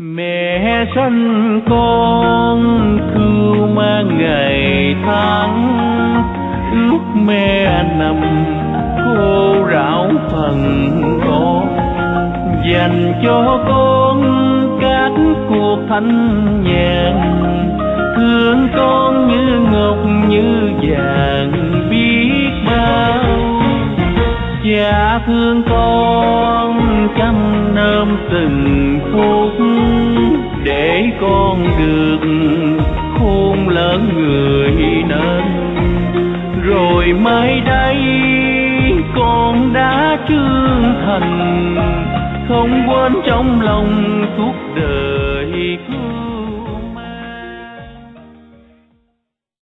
Mẹ sanh con cưu mang ngày tháng, ước mẹ nằm khô ráo phần con, dành cho con các cuộc thanh nhàn, thương con như ngọc như vàng biết bao. Cha thương con chăm nom từng phút, để con được khôn lớn người nên. Rồi mai đây con đã trưởng thành, không quên trong lòng suốt đời.